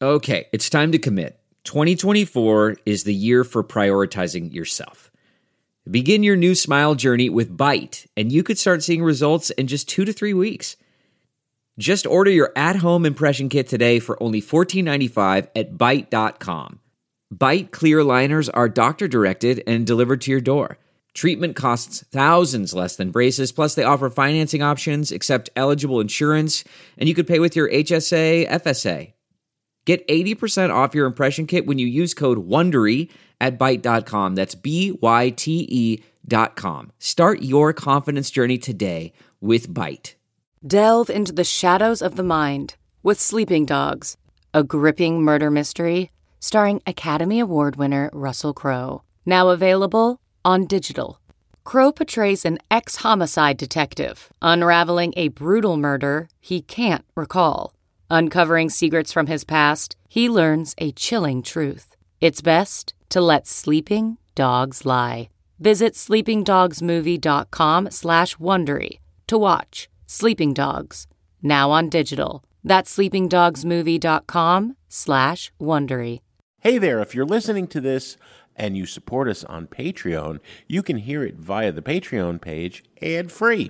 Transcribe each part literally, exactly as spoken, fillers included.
Okay, it's time to commit. twenty twenty-four is the year for prioritizing yourself. Begin your new smile journey with Byte, and you could start seeing results in just two to three weeks. Just order your at-home impression kit today for only fourteen ninety-five at byte dot com. Byte clear aligners are doctor-directed and delivered to your door. Treatment costs thousands less than braces, plus they offer financing options, accept eligible insurance, and you could pay with your H S A, F S A. Get eighty percent off your impression kit when you use code WONDERY at byte dot com. That's B Y T E dot com. Start your confidence journey today with Byte. Delve into the shadows of the mind with Sleeping Dogs, a gripping murder mystery starring Academy Award winner Russell Crowe. Now available on digital. Crowe portrays an ex-homicide detective unraveling a brutal murder he can't recall. Uncovering secrets from his past, he learns a chilling truth. It's best to let sleeping dogs lie. Visit sleepingdogsmovie.com slash Wondery to watch Sleeping Dogs, now on digital. That's sleepingdogsmovie.com slash Wondery. Hey there, if you're listening to this and you support us on Patreon, you can hear it via the Patreon page ad-free.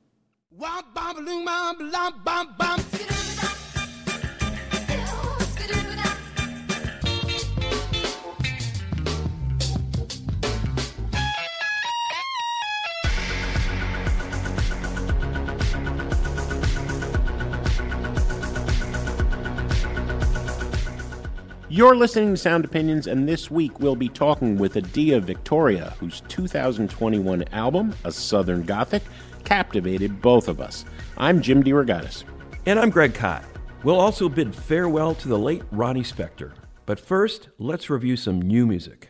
You're listening to Sound Opinions, and this week we'll be talking with Adia Victoria, whose two thousand twenty-one album, A Southern Gothic, captivated both of us. I'm Jim DeRogatis. And I'm Greg Kot. We'll also bid farewell to the late Ronnie Spector. But first, let's review some new music.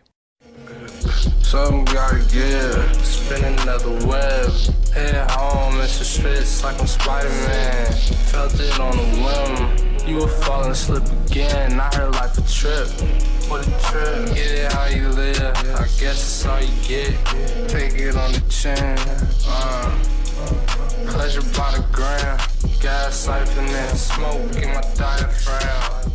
Something gotta give, spin another web. Head home, it's a stress like I'm Spider-Man. Felt it on a whim. You were falling asleep again. I heard life a trip. What a trip. Get it how you live. I guess that's all you get. Take it on the chin. Uh, pleasure by the gram. Gas siphoning, smoke in my diaphragm.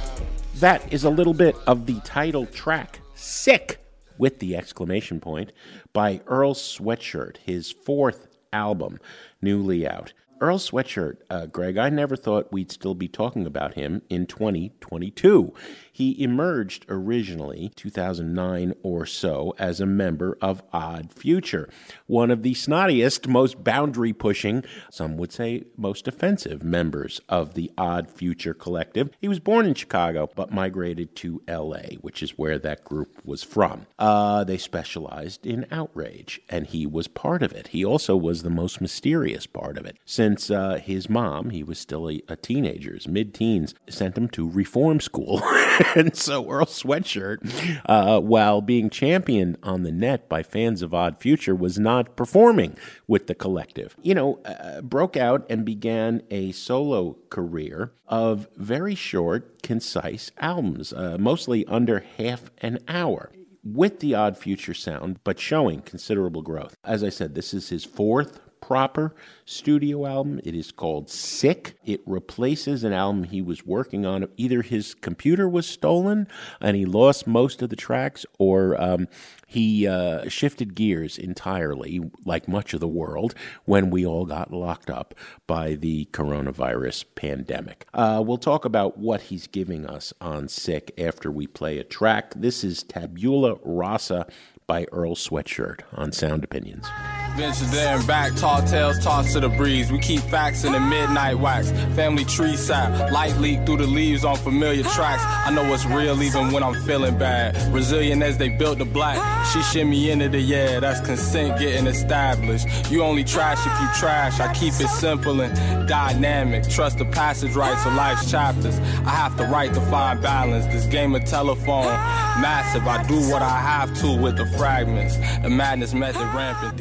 That is a little bit of the title track, Sick, with the exclamation point, by Earl Sweatshirt, his fourth album, newly out. Earl Sweatshirt, uh, Greg, I never thought we'd still be talking about him in twenty twenty-two. He emerged originally, two thousand nine or so, as a member of Odd Future, one of the snottiest, most boundary-pushing, some would say most offensive members of the Odd Future collective. He was born in Chicago, but migrated to L A, which is where that group was from. Uh, they specialized in outrage, and he was part of it. He also was the most mysterious part of it. Since uh, his mom, he was still a, a teenager, mid-teens, sent him to reform school. And so Earl Sweatshirt, uh, while being championed on the net by fans of Odd Future, was not performing with the collective. You know, uh, broke out and began a solo career of very short, concise albums, uh, mostly under half an hour, with the Odd Future sound, but showing considerable growth. As I said, this is his fourth proper studio album. It is called Sick. It replaces an album he was working on. Either his computer was stolen and he lost most of the tracks, or um, he uh, shifted gears entirely, like much of the world, when we all got locked up by the coronavirus pandemic. Uh, we'll talk about what he's giving us on Sick after we play a track. This is Tabula Rasa by Earl Sweatshirt on Sound Opinions. Venture there and back, tall tales tossed to the breeze. We keep facts in the midnight wax. Family tree sap, light leak through the leaves on familiar tracks. I know what's real even when I'm feeling bad. Resilient as they built the black. She shimmy into the yeah, that's consent getting established. You only trash if you trash. I keep it simple and dynamic. Trust the passage rights of life's chapters. I have to write to find balance. This game of telephone, massive. I do what I have to with the fragments. The madness method rampant these days.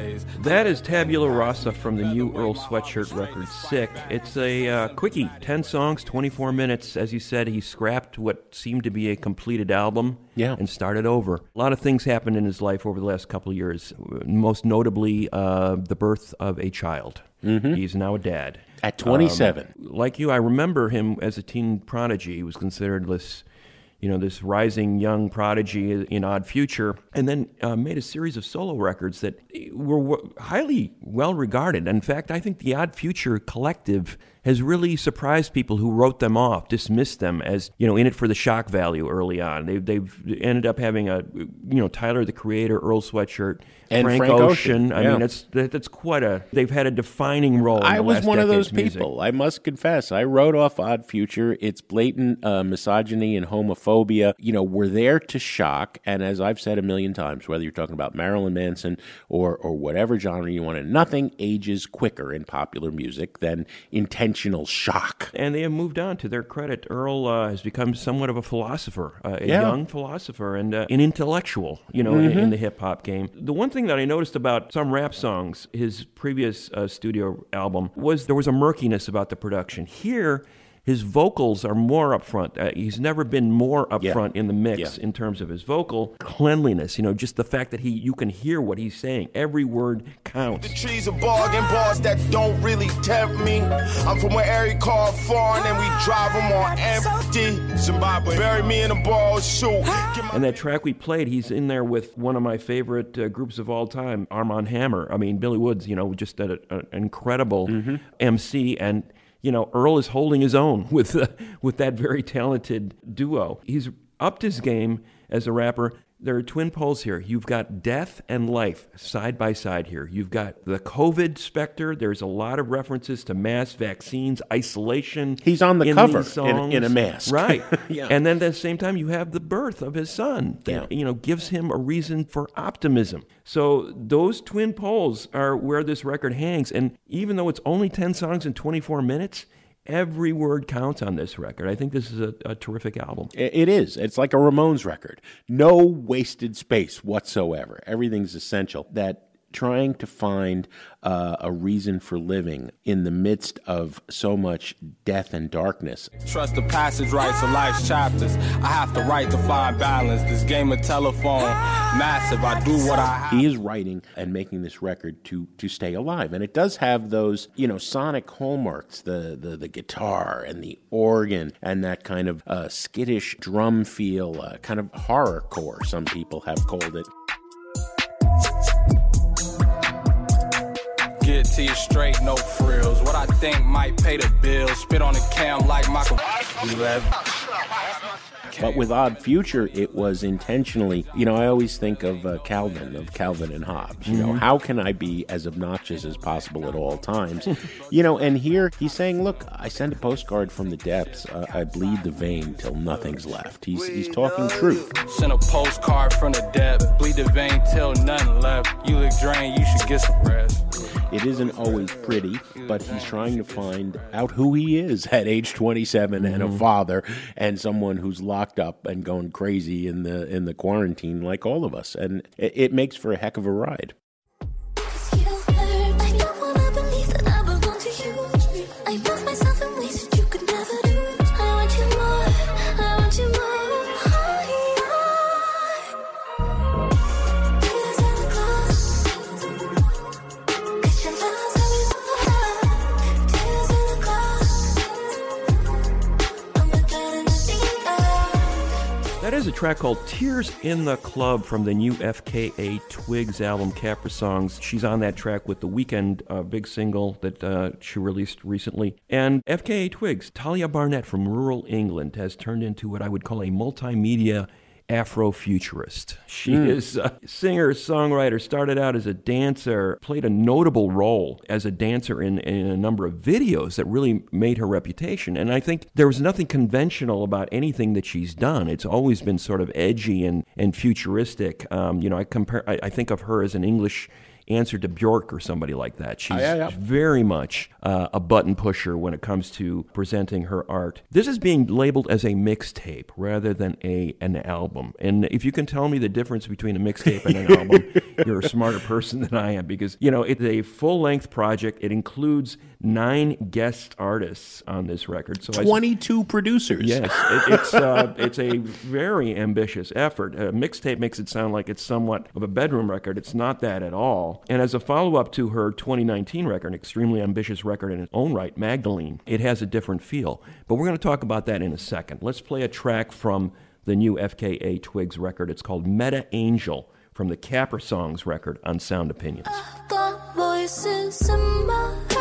days. That is Tabula Rasa from the new Earl Sweatshirt record, Sick. It's a uh, quickie, ten songs, twenty-four minutes. As you said, he scrapped what seemed to be a completed album yeah. and started over. A lot of things happened in his life over the last couple of years, most notably uh, the birth of a child. Mm-hmm. He's now a dad. At twenty-seven. Um, like you, I remember him as a teen prodigy. He was considered this, you know, this rising young prodigy in Odd Future, and then uh, made a series of solo records that were w- highly well regarded. In fact, I think the Odd Future collective has really surprised people who wrote them off, dismissed them as, you know, in it for the shock value early on. They've, they've ended up having a, you know, Tyler, the Creator, Earl Sweatshirt, and Frank, Frank Ocean. Ocean. I yeah. mean, that's that, that's quite a, they've had a defining role in I the was last one of those decade's people. music. I must confess. I wrote off Odd Future. It's blatant uh, misogyny and homophobia. You know, we're there to shock. And as I've said a million times, whether you're talking about Marilyn Manson or, or whatever genre you want to, nothing ages quicker in popular music than intentional shock. And they have moved on. To their credit, Earl uh, has become somewhat of a philosopher, uh, a yeah. young philosopher, and uh, an intellectual, you know, mm-hmm. in, in the hip-hop game. The one thing that I noticed about some rap songs, his previous uh, studio album, was there was a murkiness about the production. Here, his vocals are more upfront. Uh, he's never been more upfront yeah. in the mix yeah. in terms of his vocal cleanliness. You know, just the fact that he you can hear what he's saying. Every word counts. The trees are bargain bars that don't really tempt me. I'm from where Eric called foreign and we drive them on empty. Zimbabwe, bury me in a ball suit. And that track we played, he's in there with one of my favorite uh, groups of all time, Armand Hammer. I mean, Billy Woods, you know, just an incredible mm-hmm. M C. And you know, Earl is holding his own with uh, with that very talented duo. He's upped his game as a rapper. There are twin poles here. You've got death and life side by side here. You've got the COVID specter. There's a lot of references to mass vaccines, isolation. He's on the in cover these songs. In, in a mask. Right. yeah. And then at the same time, you have the birth of his son that, yeah. you know, gives him a reason for optimism. So those twin poles are where this record hangs. And even though it's only ten songs in twenty-four minutes, every word counts on this record. I think this is a, a terrific album. It is. It's like a Ramones record. No wasted space whatsoever. Everything's essential. That trying to find uh, a reason for living in the midst of so much death and darkness. Trust the passage rights of life's chapters. I have to write to find balance. This game of telephone, massive. I do what I have. He is writing and making this record to to stay alive. And it does have those, you know, sonic hallmarks, the the, the guitar and the organ and that kind of uh, skittish drum feel, uh, kind of horrorcore, some people have called it. Get to you straight, no frills. What I think might pay the bills. Spit on the cam like Michael. But with Odd Future, it was intentionally, you know, I always think of uh, Calvin, of Calvin and Hobbes. You know, mm-hmm. how can I be as obnoxious as possible at all times? You know, and here he's saying, look, I send a postcard from the depths. Uh, I bleed the vein till nothing's left. He's he's talking truth. Send a postcard from the depths. Bleed the vein till nothing left. You look drained, you should get some rest. It isn't always pretty, but he's trying to find out who he is at age twenty-seven and a father and someone who's locked up and going crazy in the in the quarantine like all of us. And it, it makes for a heck of a ride. That is a track called Tears in the Club from the new F K A Twigs album, Capra Songs. She's on that track with the Weeknd uh, big single that uh, she released recently. And F K A Twigs, Talia Barnett from rural England, has turned into what I would call a multimedia Afrofuturist. She mm. is a singer, songwriter, started out as a dancer, played a notable role as a dancer in, in a number of videos that really made her reputation. And I think there was nothing conventional about anything that she's done. It's always been sort of edgy and, and futuristic. Um, you know, I compare. I, I think of her as an English answer to Bjork or somebody like that. She's Oh, yeah, yeah. very much uh, a button pusher when it comes to presenting her art. This is being labeled as a mixtape rather than a an album. And if you can tell me the difference between a mixtape and an album, you're a smarter person than I am, because, you know, it's a full-length project. It includes nine guest artists on this record. So I, twenty-two producers. Yes, it, it's uh, it's a very ambitious effort. A mixtape makes it sound like it's somewhat of a bedroom record. It's not that at all. And as a follow-up to her twenty nineteen record, an extremely ambitious record in its own right, Magdalene, it has a different feel. But we're going to talk about that in a second. Let's play a track from the new F K A Twigs record. It's called Meta Angel from the Capper Songs record on Sound Opinions. I've got voices in my head.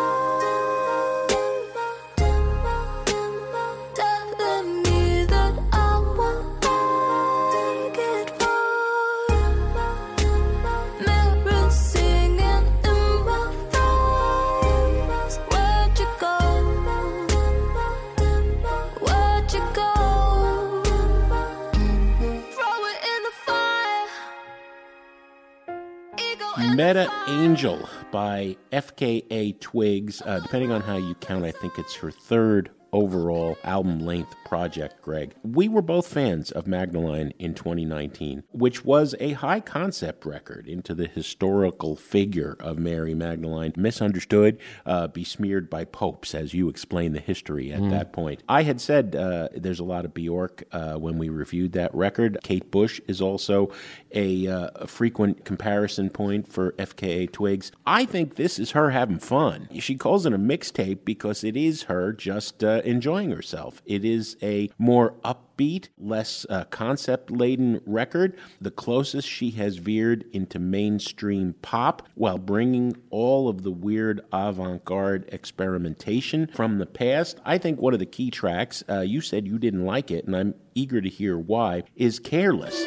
Meta Angel by F K A Twigs. Uh, depending on how you count, I think it's her third overall album-length project, Greg. We were both fans of Magdalene in twenty nineteen, which was a high-concept record into the historical figure of Mary Magdalene, misunderstood, uh, besmeared by popes, as you explained the history at mm. that point. I had said uh, there's a lot of Bjork uh, when we reviewed that record. Kate Bush is also a, uh, a frequent comparison point for F K A Twigs. I think this is her having fun. She calls it a mixtape because it is her just uh, enjoying herself. It is a more upbeat, less uh, concept-laden record, the closest she has veered into mainstream pop while bringing all of the weird avant-garde experimentation from the past. I think one of the key tracks, uh, you said you didn't like it, and I'm eager to hear why, is Careless.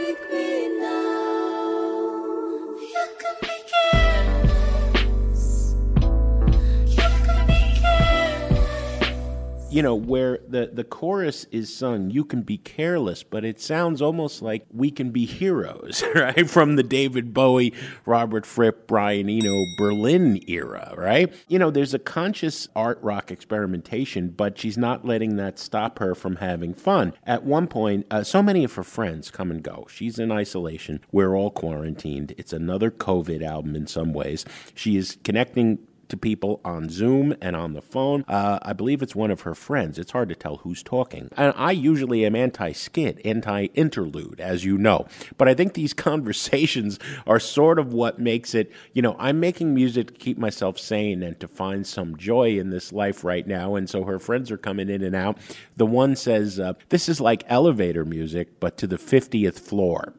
You know, where the, the chorus is sung, you can be careless, but it sounds almost like we can be heroes, right? From the David Bowie, Robert Fripp, Brian Eno, Berlin era, right? You know, there's a conscious art rock experimentation, but she's not letting that stop her from having fun. At one point, uh, so many of her friends come and go. She's in isolation. We're all quarantined. It's another COVID album in some ways. She is connecting to people on Zoom and on the phone. Uh, I believe it's one of her friends. It's hard to tell who's talking. And I usually am anti-skit, anti-interlude, as you know. But I think these conversations are sort of what makes it, you know, I'm making music to keep myself sane and to find some joy in this life right now. And so her friends are coming in and out. The one says, uh, this is like elevator music, but to the fiftieth floor.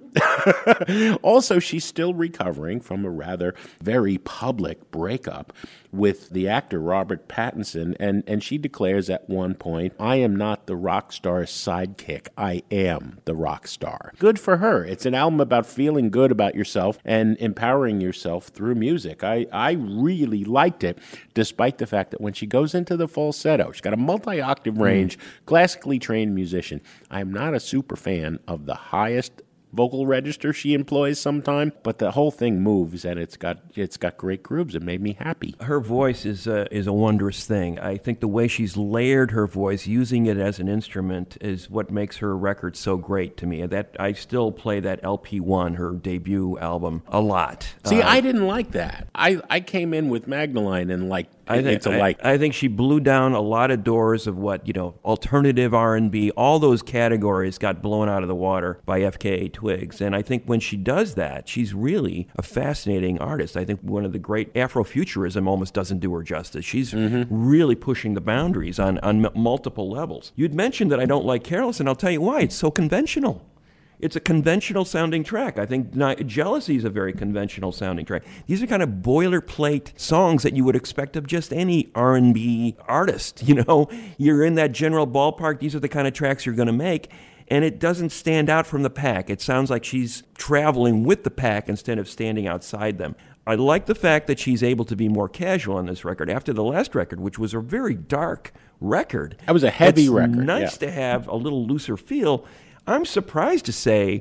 Also, she's still recovering from a rather very public breakup with the actor Robert Pattinson, and, and she declares at one point, I am not the rock star's sidekick, I am the rock star. Good for her. It's an album about feeling good about yourself and empowering yourself through music. I, I really liked it, despite the fact that when she goes into the falsetto, she's got a multi-octave range, mm. classically trained musician. I'm not a super fan of the highest vocal register she employs sometime, but the whole thing moves and it's got it's got great grooves. It made me happy. Her voice is a, is a wondrous thing. I think the way she's layered her voice, using it as an instrument, is what makes her record so great to me. That I still play that L P one, her debut album, a lot. See, uh, I didn't like that. I, I came in with Magdalene and like I think, it's a like. I, I think she blew down a lot of doors of what, you know, alternative R and B, all those categories got blown out of the water by F K A Twigs. And I think when she does that, she's really a fascinating artist. I think one of the great Afrofuturism almost doesn't do her justice. She's mm-hmm. really pushing the boundaries on, on m- multiple levels. You'd mentioned that I don't like Careless, and I'll tell you why. It's so conventional. It's a conventional sounding track. I think not, Jealousy is a very conventional sounding track. These are kind of boilerplate songs that you would expect of just any R and B artist. You know, you're in that general ballpark. These are the kind of tracks you're going to make. And it doesn't stand out from the pack. It sounds like she's traveling with the pack instead of standing outside them. I like the fact that she's able to be more casual on this record. After the last record, which was a very dark record. That was a heavy it's record. Nice yeah. to have a little looser feel. I'm surprised to say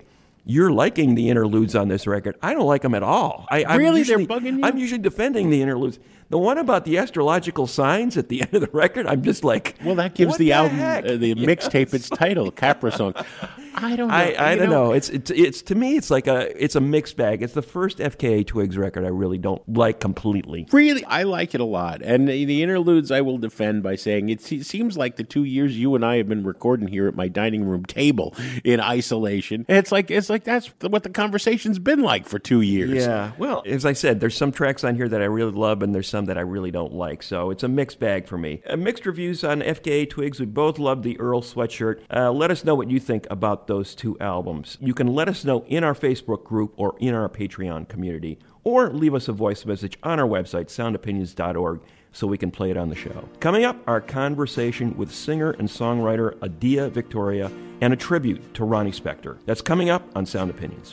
you're liking the interludes on this record. I don't like them at all. I, I'm Really? usually, They're bugging you? I'm usually defending the interludes. The one about the astrological signs at the end of the record, I'm just like, Well, that gives what the, the album, heck? uh, the Yes. mixtape, its title, Capra Song. I don't know. I, I You don't know. It's, it's it's to me, it's like a it's a mixed bag. It's the first F K A Twigs record I really don't like completely. Really, I like it a lot. And the, the interludes I will defend by saying it se- seems like the two years you and I have been recording here at my dining room table in isolation. It's like it's like that's what the conversation's been like for two years. Yeah. Well, as I said, there's some tracks on here that I really love, and there's some that I really don't like. So it's a mixed bag for me. Uh, mixed reviews on F K A Twigs. We both love the Earl Sweatshirt. Uh, let us know what you think about those two albums. You can let us know in our Facebook group or in our Patreon community, or leave us a voice message on our website, sound opinions dot org, so we can play it on the show. Coming up, our conversation with singer and songwriter Adia Victoria and a tribute to Ronnie Spector. That's coming up on Sound Opinions.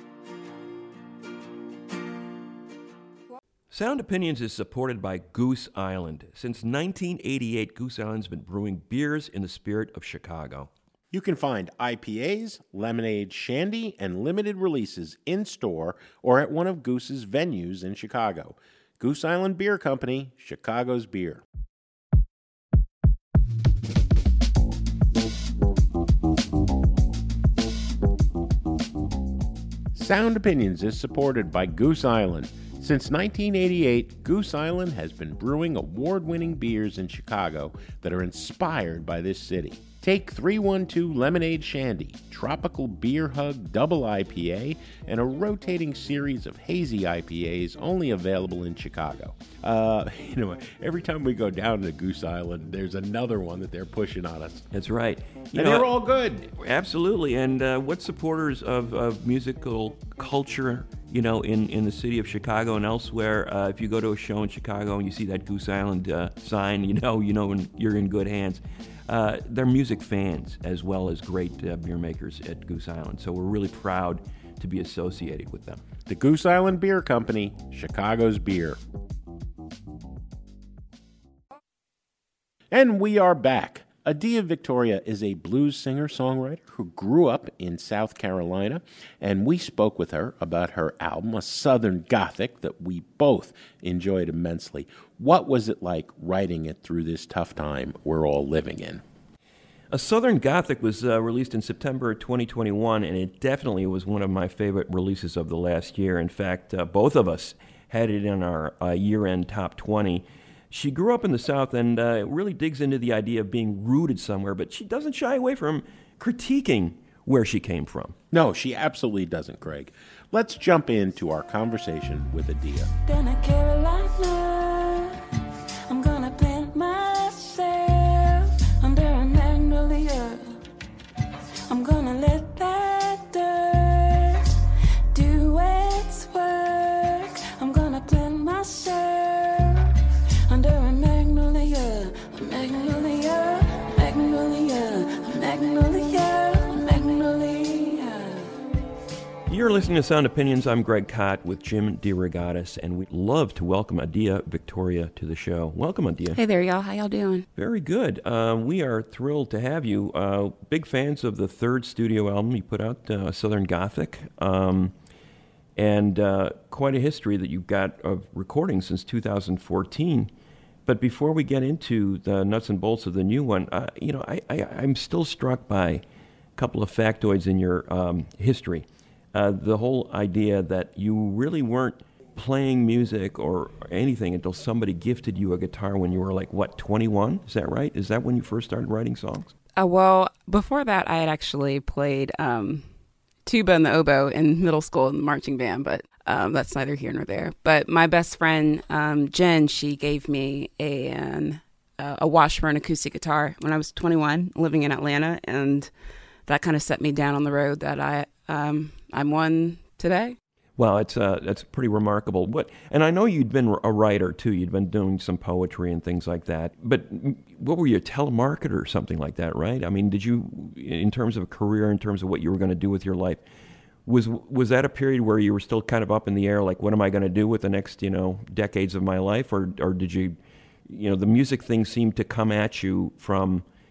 Sound Opinions is supported by Goose Island. Since nineteen eighty-eight, Goose Island's been brewing beers in the spirit of Chicago. You can find I P As, lemonade, shandy, and limited releases in-store or at one of Goose's venues in Chicago. Goose Island Beer Company, Chicago's beer. Sound Opinions is supported by Goose Island. Since nineteen eighty-eight, Goose Island has been brewing award-winning beers in Chicago that are inspired by this city. Take three one two Lemonade Shandy, Tropical Beer Hug Double I P A, and a rotating series of hazy I P As only available in Chicago. Uh, you know, every time we go down to Goose Island, there's another one that they're pushing on us. That's right. You And know, they're all good. Absolutely. And uh, what supporters of, of musical culture, you know, in, in the city of Chicago and elsewhere, uh, if you go to a show in Chicago and you see that Goose Island uh, sign, you know, you know when you're in good hands. Uh, they're music fans as well as great uh, beer makers at Goose Island. So we're really proud to be associated with them. The Goose Island Beer Company, Chicago's beer. And we are back. Adia Victoria is a blues singer-songwriter who grew up in South Carolina, and we spoke with her about her album, A Southern Gothic, that we both enjoyed immensely. What was it like writing it through this tough time we're all living in? A Southern Gothic was uh, released in September twenty twenty-one, and it definitely was one of my favorite releases of the last year. In fact, uh, both of us had it in our uh, year-end top twenty. She grew up in the South and uh, really digs into the idea of being rooted somewhere, but she doesn't shy away from critiquing where she came from. No, she absolutely doesn't, Craig. Let's jump into our conversation with Adia. Down to Carolina, I'm gonna plant myself under a magnolia. I'm gonna let that dirt do its work. I'm gonna plant myself under a magnolia, a magnolia, magnolia, a magnolia, a magnolia. You're listening to Sound Opinions. I'm Greg Kot with Jim DeRogatis, and we'd love to welcome Adia Victoria to the show. Welcome, Adia. Hey there, y'all. How y'all doing? Very good. Uh, we are thrilled to have you. Uh, big fans of the third studio album you put out, uh, Southern Gothic, um, and uh, quite a history that you've got of recording since two thousand fourteen. But before we get into the nuts and bolts of the new one, uh, you know, I, I, I'm still struck by a couple of factoids in your um, history. Uh, the whole idea that you really weren't playing music or anything until somebody gifted you a guitar when you were like, what, twenty-one? Is that right? Is that when you first started writing songs? Uh, well, before that, I had actually played um, tuba and the oboe in middle school in the marching band, but um, that's neither here nor there. But my best friend, um, Jen, she gave me a, an, uh, a Washburn acoustic guitar when I was twenty-one, living in Atlanta, and that kind of set me down on the road that I, um, I'm on today. Well, it's uh, that's pretty remarkable. What, and I know you'd been a writer too. You'd been doing some poetry and things like that. But what were you, a telemarketer or something like that, right? I mean, did you, in terms of a career, in terms of what you were going to do with your life, was was that a period where you were still kind of up in the air, like, what am I going to do with the next, you know, decades of my life, or or did you, you know, the music thing seemed to come at you from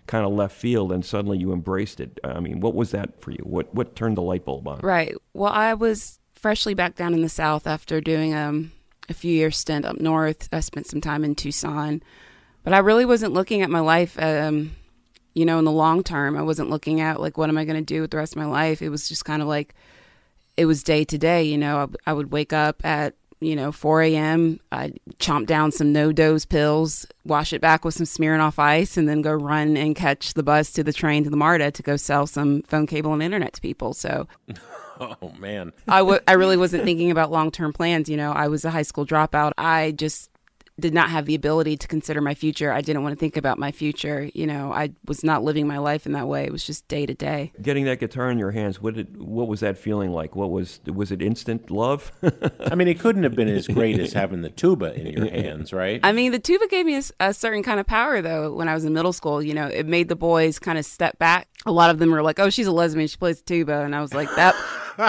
kind of left field, and suddenly you embraced it. I mean, what was that for you? What what turned the light bulb on? Right. Well, I was freshly back down in the South after doing um, a few years stint up north. I spent some time in Tucson, but I really wasn't looking at my life, um, you know, in the long term. I wasn't looking at like, what am I going to do with the rest of my life? It was just kind of like, it was day to day. You know, I, I would wake up at you know, four a.m., I'd chomp down some no-dose pills, wash it back with some Smirnoff Ice, and then go run and catch the bus to the train to the MARTA to go sell some phone, cable, and internet to people. So, oh, man. I, w- I really wasn't thinking about long-term plans. You know, I was a high school dropout. I just did not have the ability to consider my future. I didn't want to think about my future. You know, I was not living my life in that way. It was just day to day. Getting that guitar in your hands, what did what was that feeling like? What was was it instant love? I mean, it couldn't have been as great as having the tuba in your hands, right? I mean, the tuba gave me a, a certain kind of power, though, when I was in middle school. You know, it made the boys kind of step back. A lot of them were like, oh, she's a lesbian, she plays the tuba. And I was like, that...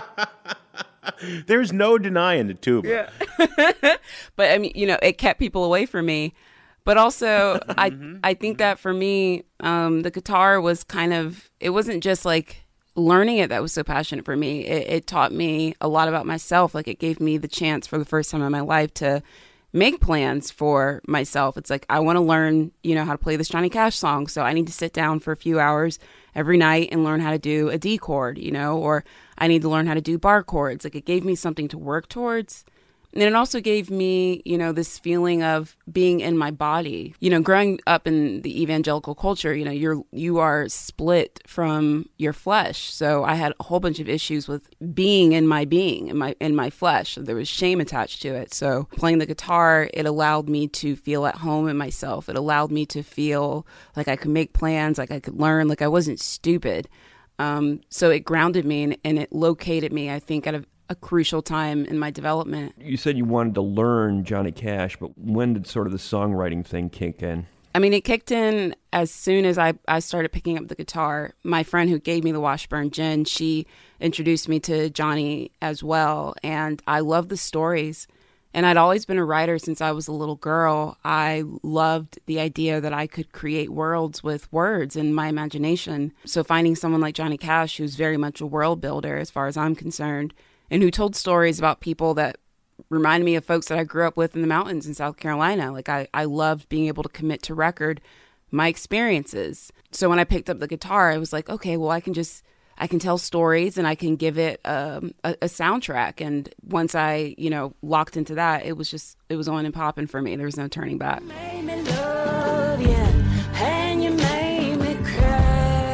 There's no denying the tuba. Yeah. But I mean, you know, it kept people away from me. But also, I mm-hmm. I think that for me, um, the guitar was kind of, it wasn't just like learning it that was so passionate for me. It, it taught me a lot about myself. Like, it gave me the chance for the first time in my life to make plans for myself. It's like, I want to learn, you know, how to play this Johnny Cash song. So I need to sit down for a few hours every night and learn how to do a D chord, you know, or I need to learn how to do bar chords. Like, it gave me something to work towards. And it also gave me, you know, this feeling of being in my body. You know, growing up in the evangelical culture, you know, you're you are split from your flesh. So I had a whole bunch of issues with being in my being, in my in my flesh. There was shame attached to it. So playing the guitar, it allowed me to feel at home in myself. It allowed me to feel like I could make plans, like I could learn, like I wasn't stupid. Um, so it grounded me and, and it located me, I think, at a a crucial time in my development. You said you wanted to learn Johnny Cash, but when did sort of the songwriting thing kick in? I mean, it kicked in as soon as I, I started picking up the guitar. My friend who gave me the Washburn, Jen, she introduced me to Johnny as well. And I love the stories. And I'd always been a writer since I was a little girl. I loved the idea that I could create worlds with words and my imagination. So finding someone like Johnny Cash, who's very much a world builder as far as I'm concerned, and who told stories about people that reminded me of folks that I grew up with in the mountains in South Carolina. Like, I, I loved being able to commit to record my experiences. So when I picked up the guitar, I was like, okay, well, I can just, I can tell stories and I can give it um, a, a soundtrack. And once I, you know, locked into that, it was just, it was on and popping for me. There was no turning back. Made me love you, and you made me cry.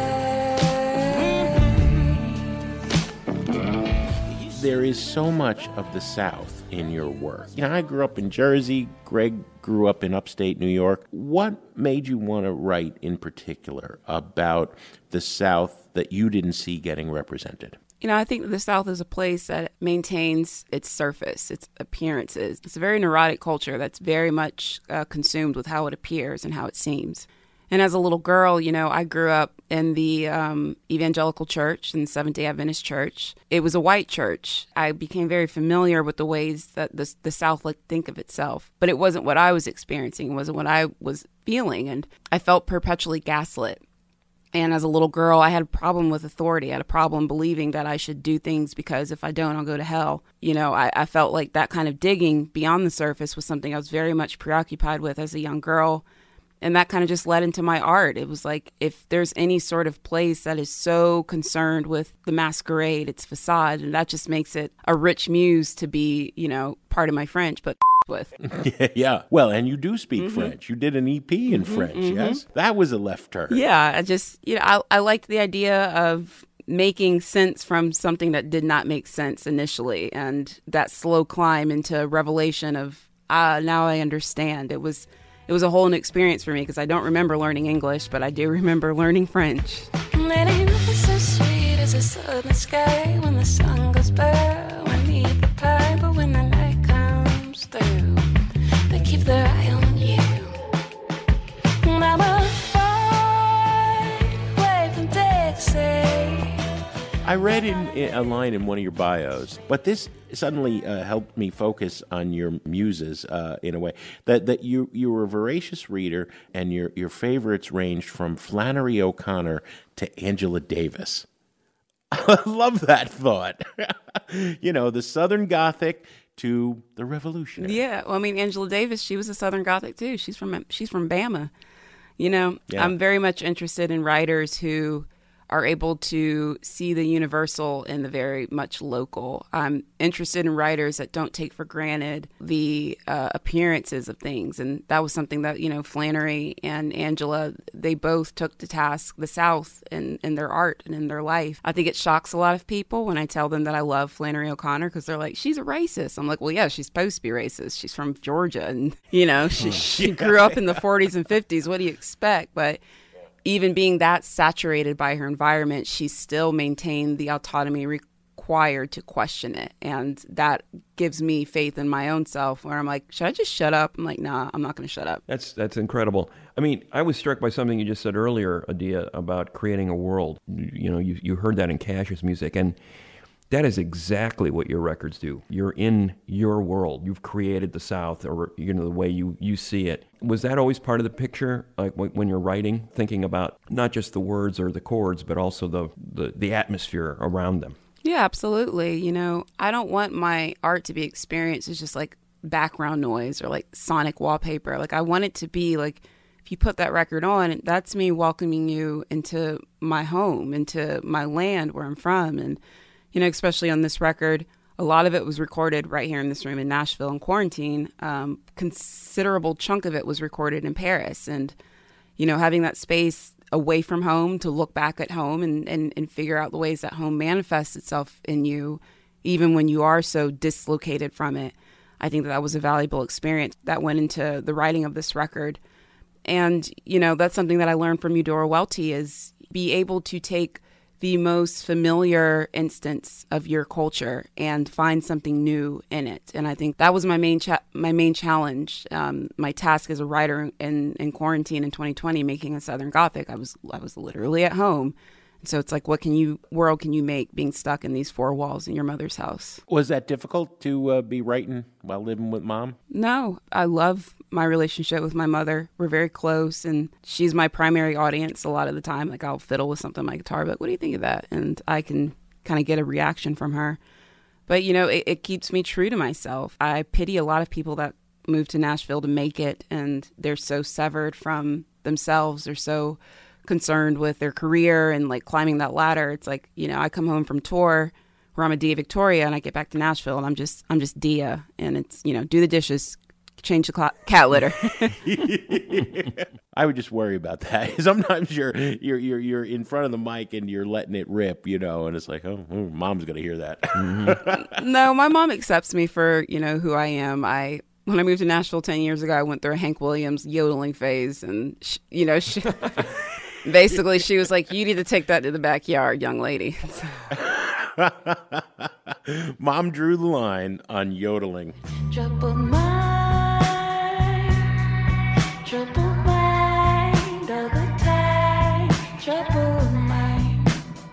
There is so much of the South in your work. You know, I grew up in Jersey. Greg grew up in upstate New York. What made you want to write in particular about the South that you didn't see getting represented? You know, I think the South is a place that maintains its surface, its appearances. It's a very neurotic culture that's very much uh, consumed with how it appears and how it seems. And as a little girl, you know, I grew up in the um, evangelical church, in the Seventh-day Adventist church. It was a white church. I became very familiar with the ways that the, the South like think of itself. But it wasn't what I was experiencing. It wasn't what I was feeling. And I felt perpetually gaslit. And as a little girl, I had a problem with authority. I had a problem believing that I should do things because if I don't, I'll go to hell. You know, I, I felt like that kind of digging beyond the surface was something I was very much preoccupied with as a young girl. And that kind of just led into my art. It was like, if there's any sort of place that is so concerned with the masquerade, its facade, and that just makes it a rich muse to be, you know, part of my French, but with. Yeah. Well, and you do speak mm-hmm. French. You did an E P in mm-hmm, French, mm-hmm. yes? That was a left turn. Yeah. I just, you know, I, I liked the idea of making sense from something that did not make sense initially. And that slow climb into revelation of, ah, now I understand. It was... It was a whole new experience for me because I don't remember learning English, but I do remember learning French. It ain't nothing so sweet as a southern sky when the sun goes by. We need the pie, but when the night comes through, they keep their eye on you. I'm a far away from Dixie. I read in, in a line in one of your bios, but this suddenly uh, helped me focus on your muses uh, in a way that that you you were a voracious reader, and your your favorites ranged from Flannery O'Connor to Angela Davis. I love that thought. You know, the Southern Gothic to the Revolutionary. Yeah, well, I mean, Angela Davis, she was a Southern Gothic too. She's from she's from Bama. You know, yeah. I'm very much interested in writers who are able to see the universal in the very much local. I'm interested in writers that don't take for granted the uh, appearances of things. And that was something that, you know, Flannery and Angela, they both took to task the South in, in their art and in their life. I think it shocks a lot of people when I tell them that I love Flannery O'Connor because they're like, she's a racist. I'm like, well, yeah, she's supposed to be racist. She's from Georgia. And, you know, she, she grew up in the forties and fifties. What do you expect? But even being that saturated by her environment, she still maintained the autonomy required to question it. And that gives me faith in my own self where I'm like, should I just shut up? I'm like, nah, I'm not going to shut up. That's that's incredible. I mean, I was struck by something you just said earlier, Adia, about creating a world. You know, you, you heard that in Cash's music. And that is exactly what your records do. You're in your world. You've created the South, or you know the way you, you see it. Was that always part of the picture, like when you're writing, thinking about not just the words or the chords, but also the, the, the atmosphere around them? Yeah, absolutely. You know, I don't want my art to be experienced as just like background noise or like sonic wallpaper. Like I want it to be like, if you put that record on, that's me welcoming you into my home, into my land where I'm from. And you know, especially on this record, a lot of it was recorded right here in this room in Nashville in quarantine. Um, considerable chunk of it was recorded in Paris. And, you know, having that space away from home to look back at home and, and, and figure out the ways that home manifests itself in you, even when you are so dislocated from it. I think that that was a valuable experience that went into the writing of this record. And, you know, that's something that I learned from Eudora Welty is be able to take the most familiar instance of your culture and find something new in it. And I think that was my main cha- my main challenge, um, my task as a writer in, in quarantine in twenty twenty, making a Southern Gothic. I was I was literally at home. And so it's like, what can you world can you make being stuck in these four walls in your mother's house? Was that difficult to uh, be writing while living with mom? No, I love my relationship with my mother. We're very close, and she's my primary audience a lot of the time. Like I'll fiddle with something on my guitar, but what do you think of that? And I can kind of get a reaction from her. But, you know, it, it keeps me true to myself. I pity a lot of people that move to Nashville to make it, and they're so severed from themselves. They're so concerned with their career and like climbing that ladder. It's like, you know, I come home from tour where I'm a Dia Victoria and I get back to Nashville and I'm just I'm just Dia, and it's, you know, do the dishes, change the cl- cat litter. I would just worry about that. Sometimes you're you're you're you're in front of the mic and you're letting it rip, you know, and it's like, oh, oh mom's gonna hear that. Mm-hmm. No, my mom accepts me for, you know, who I am. I when I moved to Nashville ten years ago, I went through a Hank Williams yodeling phase, and she, you know, she, basically she was like, you need to take that to the backyard, young lady. Mom drew the line on yodeling. Trouble mind, trouble mind, all the time. Trouble mind,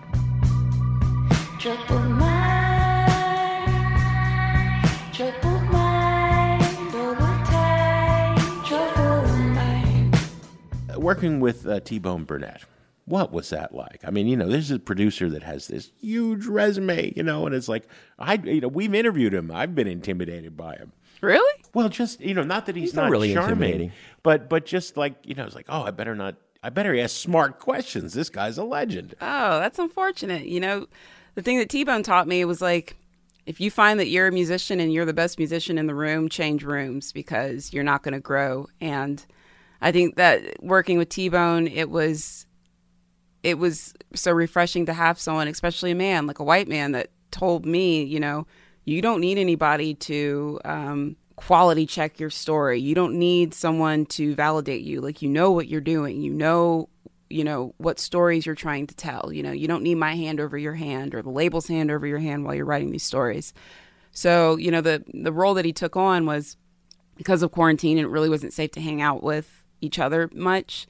trouble mind, trouble mind, all the time. Trouble mind. Working with uh, T-Bone Burnett, what was that like? I mean, you know, this is a producer that has this huge resume, you know, and it's like, I, you know, we've interviewed him. I've been intimidated by him. Really? Well, just, you know, not that he's, He's not, not really charming, intimidating. but but just like, you know, it's like, oh, I better not, I better ask smart questions. This guy's a legend. Oh, that's unfortunate. You know, the thing that T-Bone taught me was like, if you find that you're a musician and you're the best musician in the room, change rooms because you're not going to grow. And I think that working with T-Bone, it was... it was so refreshing to have someone, especially a man, like a white man, that told me, you know, you don't need anybody to um, quality check your story. You don't need someone to validate you. Like, you know what you're doing. You know, you know, what stories you're trying to tell. You know, you don't need my hand over your hand or the label's hand over your hand while you're writing these stories. So, you know, the, the role that he took on was because of quarantine, and it really wasn't safe to hang out with each other much.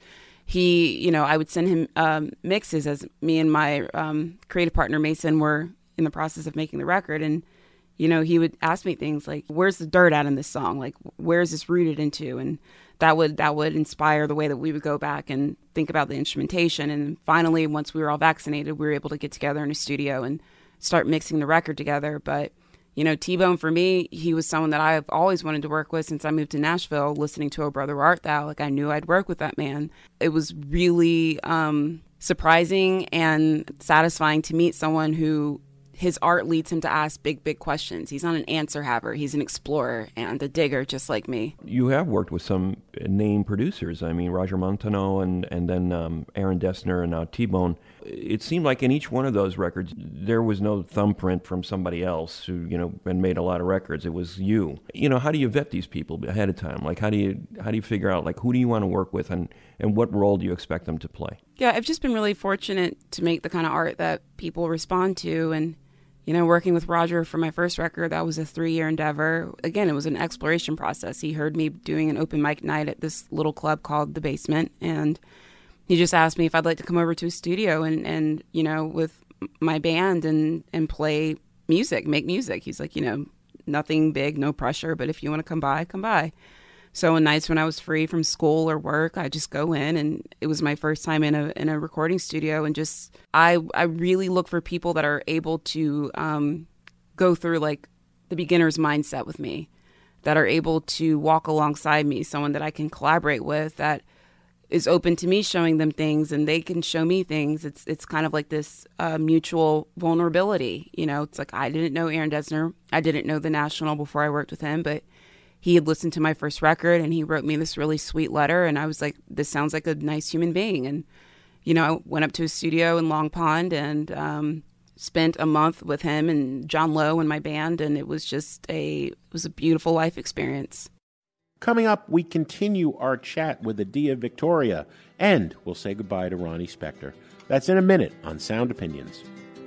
he, you know, I would send him um, mixes as me and my um, creative partner, Mason, were in the process of making the record. And, you know, he would ask me things like, where's the dirt at in this song? Like, where is this rooted into? And that would that would inspire the way that we would go back and think about the instrumentation. And finally, once we were all vaccinated, we were able to get together in a studio and start mixing the record together. But, you know, T-Bone, for me, he was someone that I've always wanted to work with since I moved to Nashville, listening to Oh Brother Art Thou. Like, I knew I'd work with that man. It was really um, surprising and satisfying to meet someone who his art leads him to ask big, big questions. He's not an answer haver. He's an explorer and a digger, just like me. You have worked with some name producers. I mean, Roger Montano and, and then um, Aaron Dessner and now T-Bone. It seemed like in each one of those records, there was no thumbprint from somebody else who, you know, and made a lot of records. It was you. You know, how do you vet these people ahead of time? Like, how do you how do you figure out, like, who do you want to work with and, and what role do you expect them to play? Yeah, I've just been really fortunate to make the kind of art that people respond to. And, you know, working with Roger for my first record, that was a three-year endeavor. Again, it was an exploration process. He heard me doing an open mic night at this little club called The Basement, and he just asked me if I'd like to come over to a studio and, and you know, with my band and, and play music, make music. He's like, you know, nothing big, no pressure, but if you want to come by, come by. So on nights when I was free from school or work, I just go in, and it was my first time in a in a recording studio. And just I I really look for people that are able to um, go through like the beginner's mindset with me, that are able to walk alongside me, someone that I can collaborate with, that is open to me showing them things and they can show me things. It's it's kind of like this uh, mutual vulnerability. You know, it's like I didn't know Aaron Dessner. I didn't know The National before I worked with him, but he had listened to my first record and he wrote me this really sweet letter. And I was like, this sounds like a nice human being. And, you know, I went up to his studio in Long Pond and um, spent a month with him and John Lowe and my band. And it was just a, it was a beautiful life experience. Coming up, we continue our chat with Adia Victoria, and we'll say goodbye to Ronnie Spector. That's in a minute on Sound Opinions.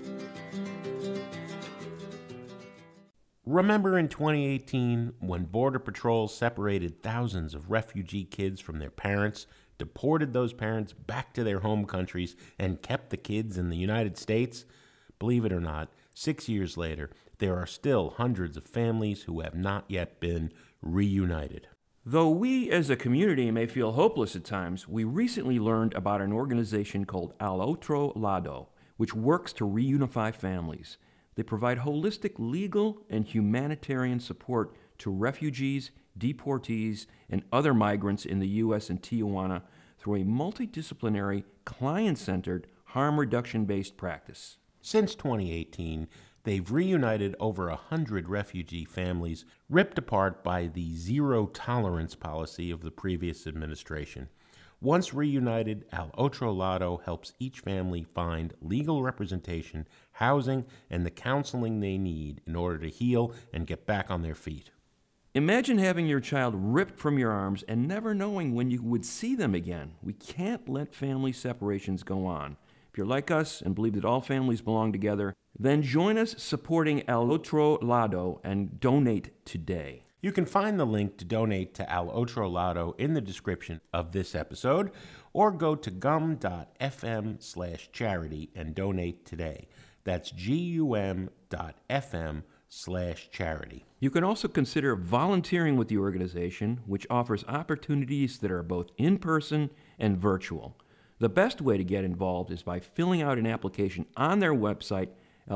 Remember in twenty eighteen when Border Patrol separated thousands of refugee kids from their parents, deported those parents back to their home countries, and kept the kids in the United States? Believe it or not, six years later, there are still hundreds of families who have not yet been reunited. Though we as a community may feel hopeless at times, we recently learned about an organization called Al Otro Lado, which works to reunify families. They provide holistic legal and humanitarian support to refugees, deportees, and other migrants in the U S and Tijuana through a multidisciplinary, client-centered, harm reduction-based practice. Since twenty eighteen, they've reunited over a hundred refugee families ripped apart by the zero-tolerance policy of the previous administration. Once reunited, Al Otro Lado helps each family find legal representation, housing, and the counseling they need in order to heal and get back on their feet. Imagine having your child ripped from your arms and never knowing when you would see them again. We can't let family separations go on. If you're like us and believe that all families belong together, then join us supporting Al Otro Lado and donate today. You can find the link to donate to Al Otro Lado in the description of this episode, or go to gum.fm slash charity and donate today. That's gum.fm slash charity. You can also consider volunteering with the organization, which offers opportunities that are both in-person and virtual. The best way to get involved is by filling out an application on their website,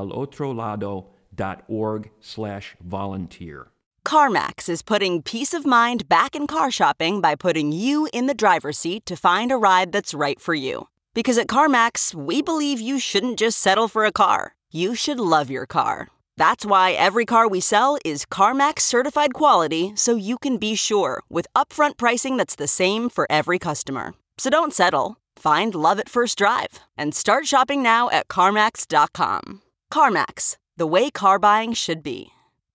alotrolado.org slash volunteer. CarMax is putting peace of mind back in car shopping by putting you in the driver's seat to find a ride that's right for you. Because at CarMax, we believe you shouldn't just settle for a car. You should love your car. That's why every car we sell is CarMax certified quality, so you can be sure with upfront pricing that's the same for every customer. So don't settle. Find love at first drive and start shopping now at CarMax dot com. CarMax, the way car buying should be.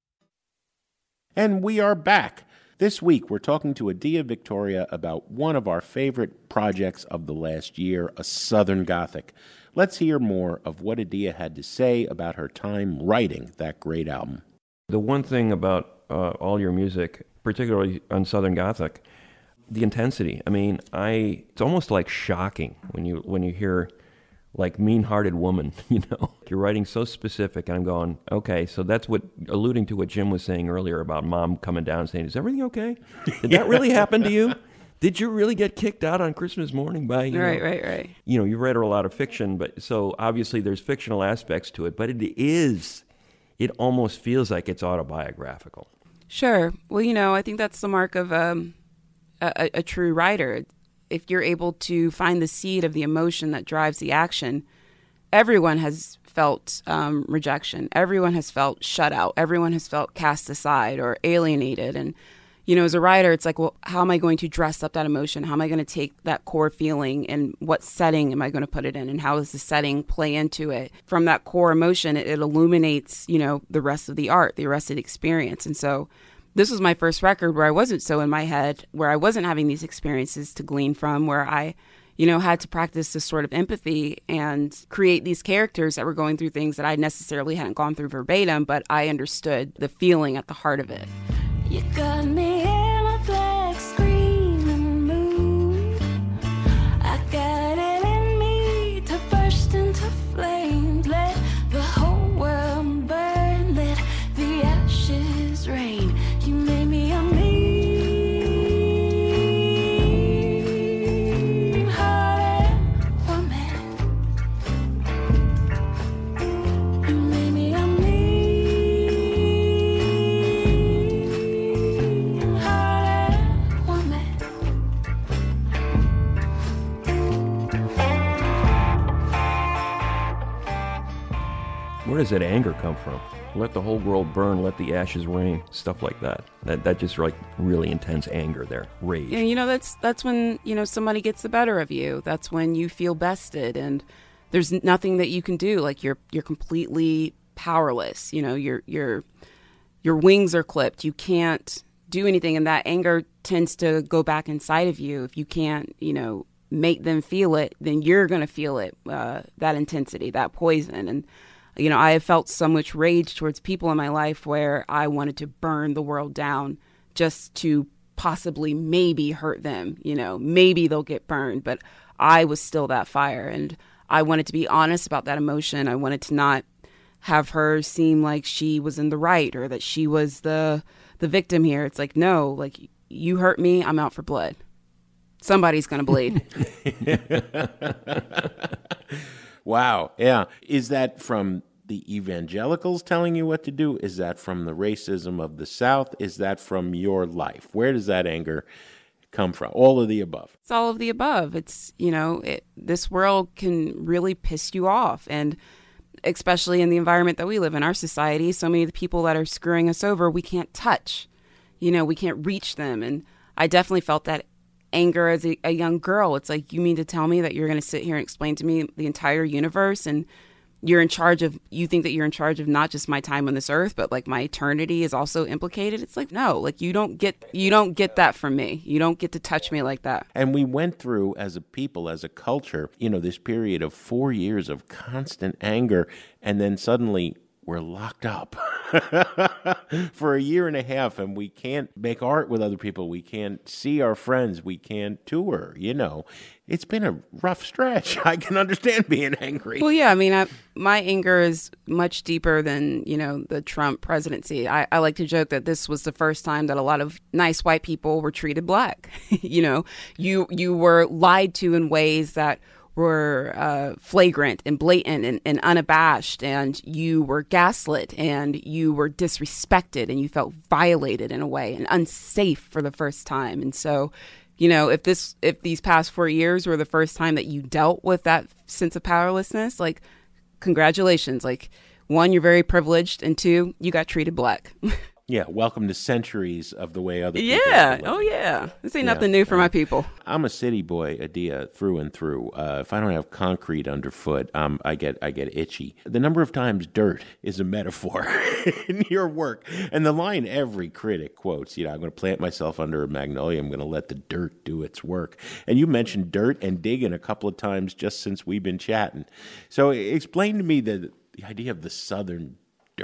And we are back. This week, we're talking to Adia Victoria about one of our favorite projects of the last year, A Southern Gothic. Let's hear more of what Adia had to say about her time writing that great album. The one thing about uh, all your music, particularly on Southern Gothic, the intensity. I mean, I it's almost like shocking when you when you hear like mean-hearted woman, you know. You're writing so specific, and I'm going, okay, so that's what, alluding to what Jim was saying earlier about mom coming down and saying, is everything okay? Did that really happen to you? Did you really get kicked out on Christmas morning by, you Right, know, right, right. You know, you read a lot of fiction, but so obviously there's fictional aspects to it, but it is, it almost feels like it's autobiographical. Sure. Well, you know, I think that's the mark of um, a, a true writer. If you're able to find the seed of the emotion that drives the action, everyone has felt um, rejection. Everyone has felt shut out. Everyone has felt cast aside or alienated. And, you know, as a writer, it's like, well, how am I going to dress up that emotion? How am I going to take that core feeling and what setting am I going to put it in? And how does the setting play into it? From that core emotion, it, it illuminates, you know, the rest of the art, the rest of the experience. And so this was my first record where I wasn't so in my head, where I wasn't having these experiences to glean from, where I, you know, had to practice this sort of empathy and create these characters that were going through things that I necessarily hadn't gone through verbatim, but I understood the feeling at the heart of it. You got me in a black screaming mood. I got it in me to burst into flames. Let the whole world burn. Let the ashes rain. You made me a mean-hearted woman. You made me a mean-hearted woman. Where does that anger come from? Let the whole world burn, let the ashes rain, stuff like that. That that just like really intense anger there, rage. And, you know, that's that's when, you know, somebody gets the better of you. That's when you feel bested and there's nothing that you can do. Like you're you're completely powerless. You know, your your your wings are clipped. You can't do anything. And that anger tends to go back inside of you. If you can't, you know, make them feel it, then you're going to feel it, uh, that intensity, that poison. And, you know, I have felt so much rage towards people in my life where I wanted to burn the world down just to possibly maybe hurt them. You know, maybe they'll get burned, but I was still that fire. And I wanted to be honest about that emotion. I wanted to not have her seem like she was in the right or that she was the the victim here. It's like, no, like you hurt me, I'm out for blood. Somebody's going to bleed. Wow. Yeah. Is that from the evangelicals telling you what to do? Is that from the racism of the South? Is that from your life? Where does that anger come from? All of the above. It's all of the above. It's, you know, it, this world can really piss you off. And especially in the environment that we live in, our society, so many of the people that are screwing us over, we can't touch. You know, we can't reach them. And I definitely felt that anger as a, a young girl. It's like, you mean to tell me that you're going to sit here and explain to me the entire universe and you're in charge of, you think that you're in charge of not just my time on this earth, but like my eternity is also implicated? It's like, no, like you don't get, you don't get that from me. You don't get to touch me like that. And we went through as a people, as a culture, you know, this period of four years of constant anger, and then suddenly we're locked up for a year and a half, and we can't make art with other people. We can't see our friends. We can't tour, you know. It's been a rough stretch. I can understand being angry. Well, yeah, I mean, I, my anger is much deeper than, you know, the Trump presidency. I, I like to joke that this was the first time that a lot of nice white people were treated black. You know, you you were lied to in ways that were uh, flagrant and blatant and, and unabashed, and you were gaslit and you were disrespected and you felt violated in a way and unsafe for the first time. And so, you know, if this, if these past four years were the first time that you dealt with that sense of powerlessness, like, congratulations. Like, one, you're very privileged, and two, you got treated black. Yeah, welcome to centuries of the way other people Yeah, oh yeah. This ain't yeah. nothing new for my people. I'm a city boy, Adia, through and through. Uh, if I don't have concrete underfoot, um, I get I get itchy. The number of times dirt is a metaphor in your work. And the line every critic quotes, you know, I'm going to plant myself under a magnolia. I'm going to let the dirt do its work. And you mentioned dirt and digging a couple of times just since we've been chatting. So explain to me the, the idea of the Southern dirt.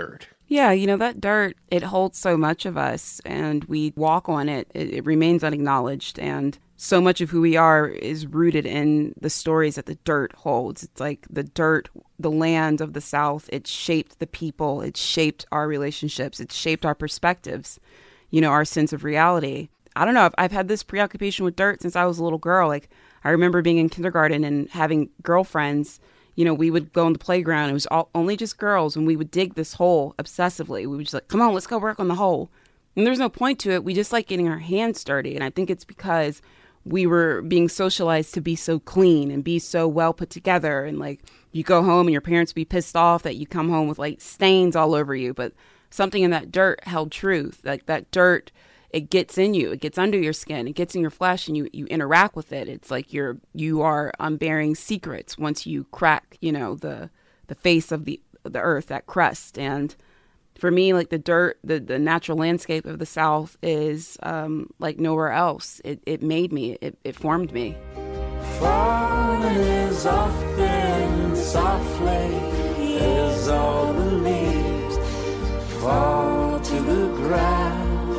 Yeah, you know, that dirt, it holds so much of us, and we walk on it. It, it remains unacknowledged, and so much of who we are is rooted in the stories that the dirt holds. It's like the dirt, the land of the South, it shaped the people, it shaped our relationships, it shaped our perspectives, you know, our sense of reality. I don't know, I've, I've had this preoccupation with dirt since I was a little girl. Like, I remember being in kindergarten and having girlfriends. You know, we would go on the playground. It was all, only just girls, and we would dig this hole obsessively. We would just like, come on, let's go work on the hole. And there's no point to it. We just like getting our hands dirty. And I think it's because we were being socialized to be so clean and be so well put together. And like, you go home and your parents be pissed off that you come home with like stains all over you. But something in that dirt held truth. Like that dirt, it gets in you, it gets under your skin, it gets in your flesh, and you, you interact with it. It's like you're, you are unbearing secrets once you crack, you know, the, the face of the, the earth, that crust. And for me, like the dirt, the, the natural landscape of the South is um, like nowhere else. It, it made me, it, it formed me. Falling is often softly as all the leaves fall to the ground.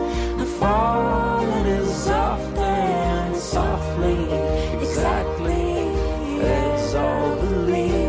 Falling is often softly, exactly as all the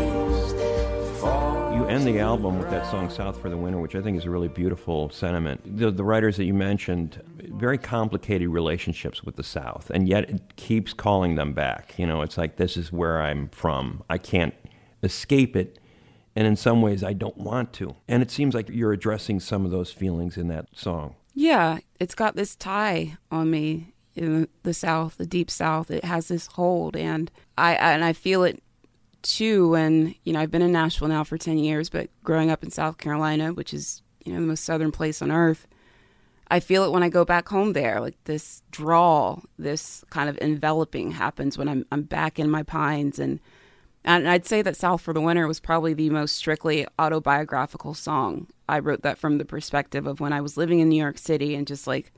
leaves fall. You end the album with that song South for the Winter, which I think is a really beautiful sentiment. The, the writers that you mentioned, very complicated relationships with the South, and yet it keeps calling them back. You know, it's like, this is where I'm from. I can't escape it, and in some ways I don't want to. And it seems like you're addressing some of those feelings in that song. Yeah, it's got this tie on me in the South, the deep South. It has this hold, and I and I feel it too. And you know, I've been in Nashville now for ten years, but growing up in South Carolina, which is, you know, the most southern place on earth, I feel it when I go back home there. Like this drawl, this kind of enveloping happens when I'm I'm back in my pines. And and I'd say that South for the Winter was probably the most strictly autobiographical song. I wrote that from the perspective of when I was living in New York City and just like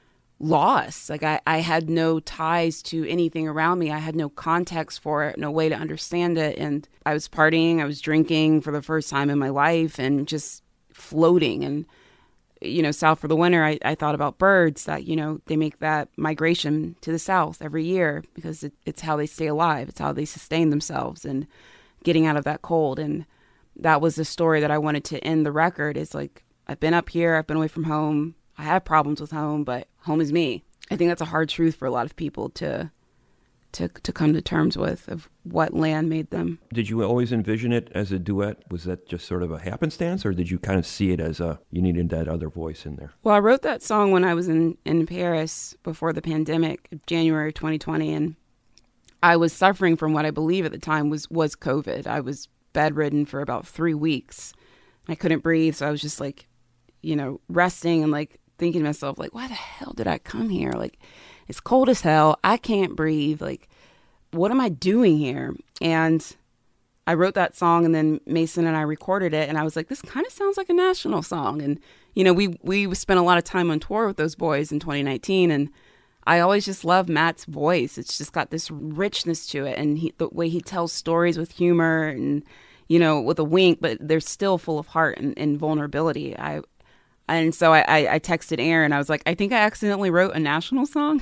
lost. Like I, I had no ties to anything around me. I had no context for it, no way to understand it. And I was partying, I was drinking for the first time in my life and just floating. And, you know, South for the Winter, I, I thought about birds that, you know, they make that migration to the South every year because it, it's how they stay alive. It's how they sustain themselves and getting out of that cold. And that was the story that I wanted to end the record. Is like, I've been up here, I've been away from home, I have problems with home, but home is me. I think that's a hard truth for a lot of people to to to come to terms with, of what land made them. Did you always envision it as a duet? Was that just sort of a happenstance, or did you kind of see it as a, you needed that other voice in there? Well, I wrote that song when I was in, in Paris before the pandemic, January twenty twenty, and I was suffering from what I believe at the time was, was COVID. I was bedridden for about three weeks. I couldn't breathe, so I was just like, you know, resting and like thinking to myself, like, why the hell did I come here? Like, it's cold as hell. I can't breathe. Like, what am I doing here? And I wrote that song, and then Mason and I recorded it, and I was like, this kind of sounds like a national song. And, you know, we, we spent a lot of time on tour with those boys in twenty nineteen, and I always just love Matt's voice. It's just got this richness to it, and he, the way he tells stories with humor and, you know, with a wink, but they're still full of heart and, and vulnerability. I And so I, I, I texted Aaron. I was like, I think I accidentally wrote a national song.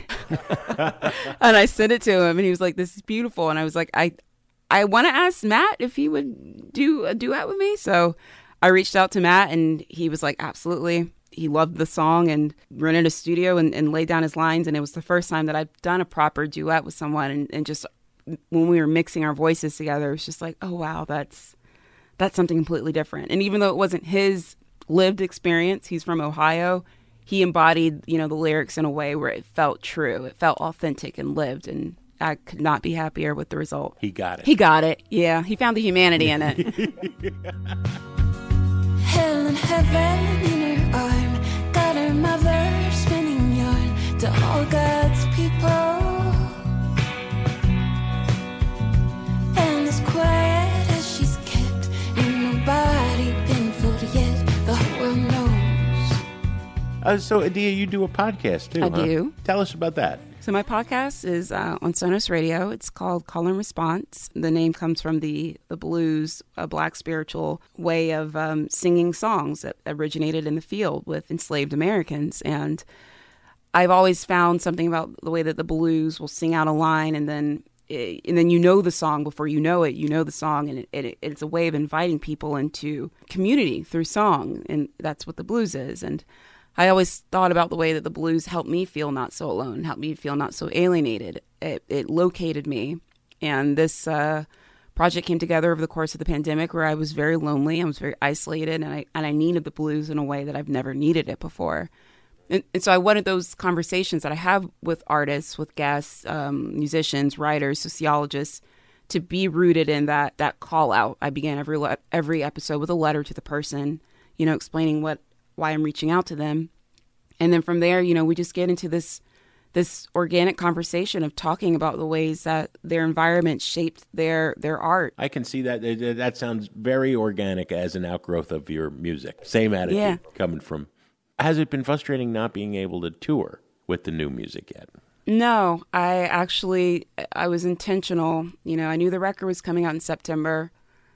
And I sent it to him, and he was like, this is beautiful. And I was like, I I want to ask Matt if he would do a duet with me. So I reached out to Matt, and he was like, absolutely. He loved the song and rented a studio and, and laid down his lines. And it was the first time that I've done a proper duet with someone. And, and just when we were mixing our voices together, it was just like, oh, wow, that's that's something completely different. And even though it wasn't his lived experience, he's from Ohio, he embodied, you know, the lyrics in a way where it felt true. It felt authentic and lived. And I could not be happier with the result. He got it. He got it. Yeah. He found the humanity in it. Hell and heaven in her arm, got her mother spinning yarn to all God's people. And as quiet as she's kept, ain't nobody been fooled yet. The whole world knows. Uh, so, Adia, you do a podcast too, I huh? do. Tell us about that. So my podcast is uh, on Sonos Radio. It's called Call and Response. The name comes from the, the blues, a black spiritual way of um, singing songs that originated in the field with enslaved Americans. And I've always found something about the way that the blues will sing out a line and then it, and then you know the song before you know it. You know the song, and it, it, it's a way of inviting people into community through song, and that's what the blues is. And I always thought about the way that the blues helped me feel not so alone, helped me feel not so alienated. It, it located me. And this uh, project came together over the course of the pandemic where I was very lonely. I was very isolated, and I, and I needed the blues in a way that I've never needed it before. And, and so I wanted those conversations that I have with artists, with guests, um, musicians, writers, sociologists, to be rooted in that that call out. I began every le- every episode with a letter to the person, you know, explaining what why I'm reaching out to them. And then from there, you know, we just get into this this organic conversation of talking about the ways that their environment shaped their their art. I can see that. That sounds very organic as an outgrowth of your music. Same attitude Yeah. coming from. Has it been frustrating not being able to tour with the new music yet? No, I actually, I was intentional. You know, I knew the record was coming out in September.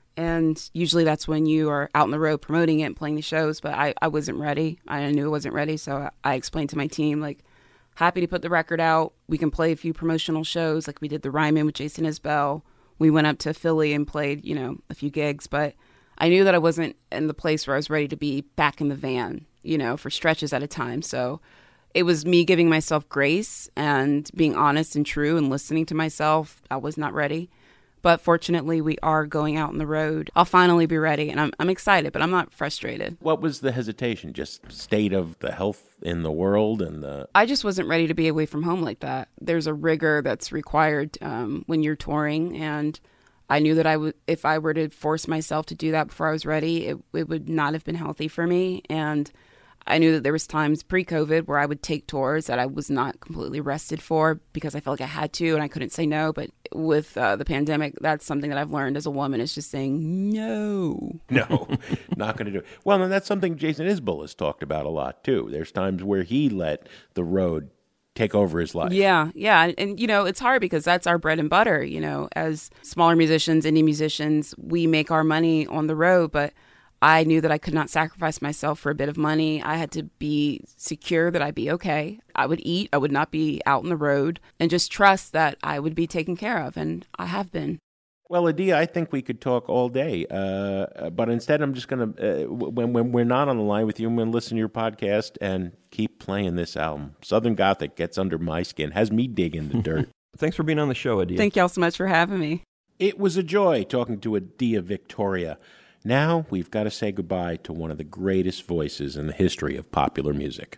And usually that's when you are out on the road promoting it and playing the shows. But I, I wasn't ready. I knew I wasn't ready. So I explained to my team, like, happy to put the record out. We can play a few promotional shows. Like we did the Ryman with Jason Isbell. We went up to Philly and played, you know, a few gigs. But I knew that I wasn't in the place where I was ready to be back in the van, you know, for stretches at a time. So it was me giving myself grace and being honest and true and listening to myself. I was not ready. But fortunately, we are going out on the road. I'll finally be ready, and I'm I'm excited, but I'm not frustrated. What was the hesitation? Just state of the health in the world and the... I just wasn't ready to be away from home like that. There's a rigor that's required um, when you're touring, and I knew that I would, if I were to force myself to do that before I was ready, it it would not have been healthy for me. And I knew that there was times pre-COVID where I would take tours that I was not completely rested for because I felt like I had to and I couldn't say no. But with uh, the pandemic, that's something that I've learned as a woman is just saying no. No, not going to do it. Well, and that's something Jason Isbell has talked about a lot, too. There's times where he let the road take over his life. Yeah, yeah. And, and, you know, it's hard because that's our bread and butter. You know, as smaller musicians, indie musicians, we make our money on the road, but I knew that I could not sacrifice myself for a bit of money. I had to be secure that I'd be okay. I would eat. I would not be out on the road, and just trust that I would be taken care of. And I have been. Well, Adia, I think we could talk all day, uh, but instead I'm just going to, uh, when, when we're not on the line with you, I'm going to listen to your podcast and keep playing this album. Southern Gothic gets under my skin, has me digging the dirt. Thanks for being on the show, Adia. Thank y'all so much for having me. It was a joy talking to Adia Victoria. Now we've got to say goodbye to one of the greatest voices in the history of popular music.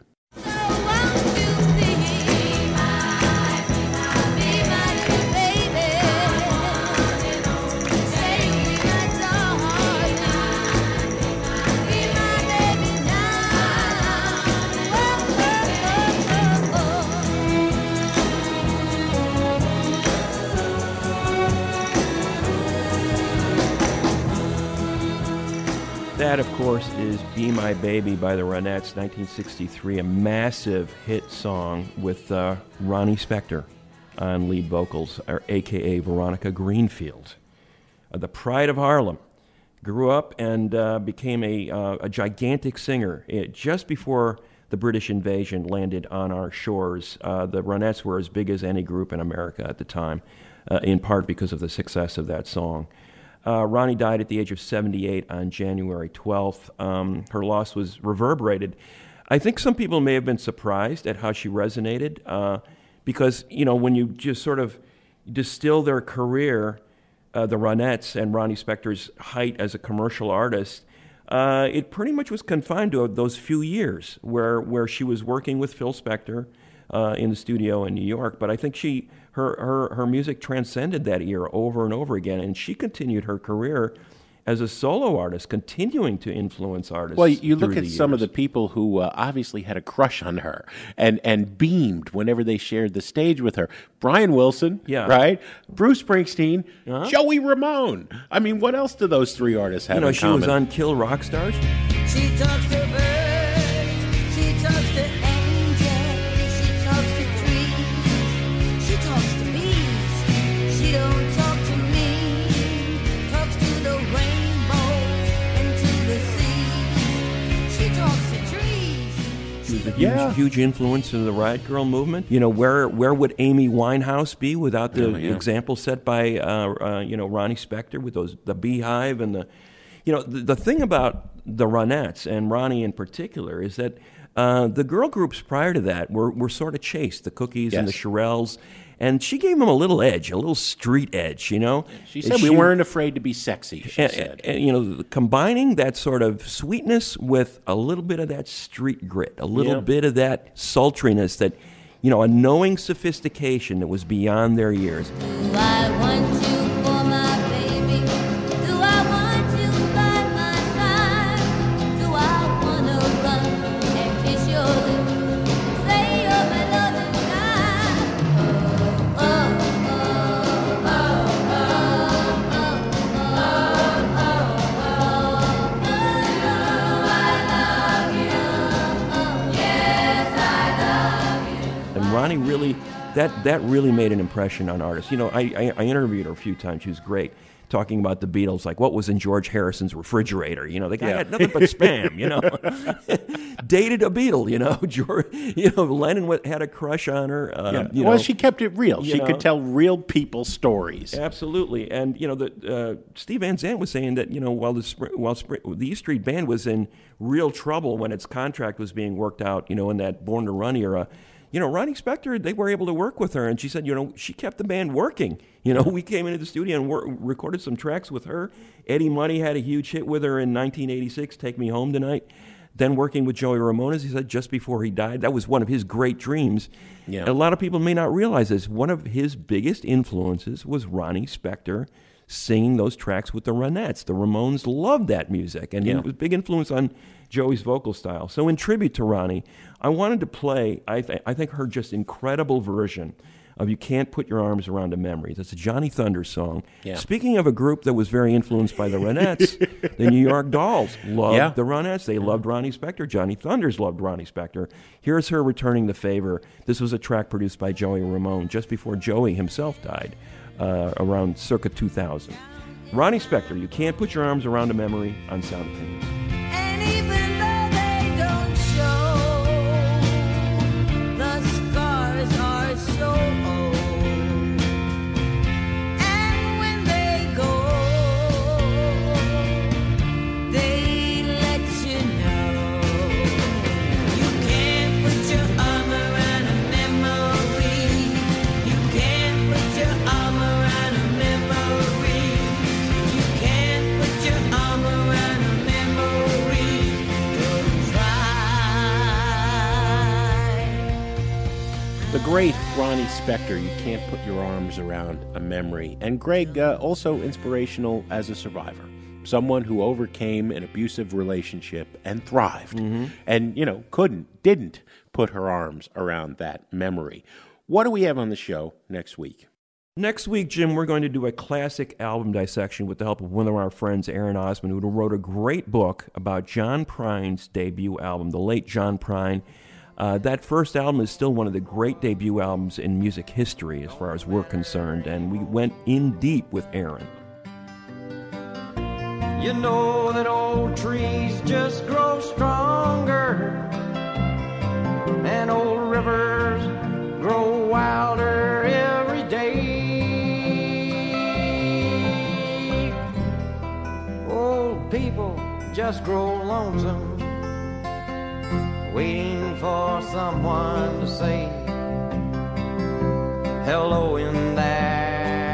That, of course, is Be My Baby by the Ronettes, nineteen sixty-three, a massive hit song with uh, Ronnie Spector on lead vocals, or a k a. Veronica Greenfield. Uh, the pride of Harlem. Grew up and uh, became a, uh, a gigantic singer. It, just before the British invasion landed on our shores, uh, the Ronettes were as big as any group in America at the time, uh, in part because of the success of that song. Uh, Ronnie died at the age of seventy-eight on January twelfth. Um, her loss was reverberated. I think some people may have been surprised at how she resonated uh, because, you know, when you just sort of distill their career, uh, the Ronettes and Ronnie Spector's height as a commercial artist, uh, it pretty much was confined to those few years where, where she was working with Phil Spector uh, in the studio in New York. But I think she... Her, her her music transcended that era over and over again, and she continued her career as a solo artist, continuing to influence artists. Well, you look at the some years. of the people who uh, obviously had a crush on her and, and beamed whenever they shared the stage with her. Brian Wilson, Yeah. right? Bruce Springsteen, Uh-huh. Joey Ramone. I mean, what else do those three artists have You know, in she common? was on Kill Rock Stars. She talks to birds, she talks to angels, she talks to trees. huge, Yeah. huge influence in the Riot Girl movement. You know, where where would Amy Winehouse be without the Oh, yeah. example set by uh, uh, you know Ronnie Spector with those the Beehive and the, you know, the, the thing about the Ronettes and Ronnie in particular is that uh, the girl groups prior to that were were sort of chaste, the Cookies and the Yes. Shirelles. And she gave them a little edge, a little street edge, you know. She said we weren't afraid to be sexy, she and, said. and, you know, combining that sort of sweetness with a little bit of that street grit, a little Yeah. bit of that sultriness, that, you know, a knowing sophistication that was beyond their years. Do I want you for my baby? Do I want you by my side? Do I wanna run and kiss your lips? Say you're my loving guy. Oh, oh, oh, oh, oh, oh, oh, oh, I love you. Oh, yes, I love you. And Ronnie really, that that really made an impression on artists. You know, I, I, I interviewed her a few times. She was great, talking about the Beatles, like what was in George Harrison's refrigerator. You know, the guy Yeah. had nothing but spam, you know. Dated a Beatle, you know. George, you know, Lennon wa- had a crush on her. Um, Yeah. you well, know. she kept it real. you She know. could tell real people stories. Absolutely, and you know, the uh, Steve Van Zandt was saying that, you know, while the Spr- while Spr- the E Street Band was in real trouble when its contract was being worked out, you know, in that Born to Run era, you know, Ronnie Spector, they were able to work with her, and she said, you know, she kept the band working. You know, we came into the studio and wor- recorded some tracks with her. Eddie Money had a huge hit with her in nineteen eighty-six, "Take Me Home Tonight." Then working with Joey Ramone, as he said, just before he died, that was one of his great dreams. Yeah. And a lot of people may not realize this. One of his biggest influences was Ronnie Spector singing those tracks with the Ronettes. The Ramones loved that music, and Yeah. it was a big influence on Joey's vocal style. So in tribute to Ronnie, I wanted to play, I, th- I think, her just incredible version of "You Can't Put Your Arms Around a Memory." That's a Johnny Thunder song. Yeah. Speaking of a group that was very influenced by the Ronettes, the New York Dolls loved Yeah. the Ronettes. They loved Ronnie Spector. Johnny Thunders loved Ronnie Spector. Here's her returning the favor. This was a track produced by Joey Ramone just before Joey himself died, uh, around circa two thousand. Ronnie Spector, "You Can't Put Your Arms Around a Memory" on Sound Opinions. And even though they don't show, the scars are so old. And when they go, they let you know. You can't put your arm around a memory. You can't put your arm around a memory. You can't put your arm around a memory. Don't try. The great Ronnie Spector, "You Can't Put Your Arms Around a Memory." And Greg, uh, also inspirational as a survivor. Someone who overcame an abusive relationship and thrived. And, you know, couldn't, didn't put her arms around that memory. What do we have on the show next week? Next week, Jim, we're going to do a classic album dissection with the help of one of our friends, Aaron Osman, who wrote a great book about John Prine's debut album, the late John Prine. Uh, that first album is still one of the great debut albums in music history as far as we're concerned, and we went in deep with Aaron. You know that old trees just grow stronger, and old rivers grow wilder every day. Old people just grow lonesome, waiting for someone to say hello in there.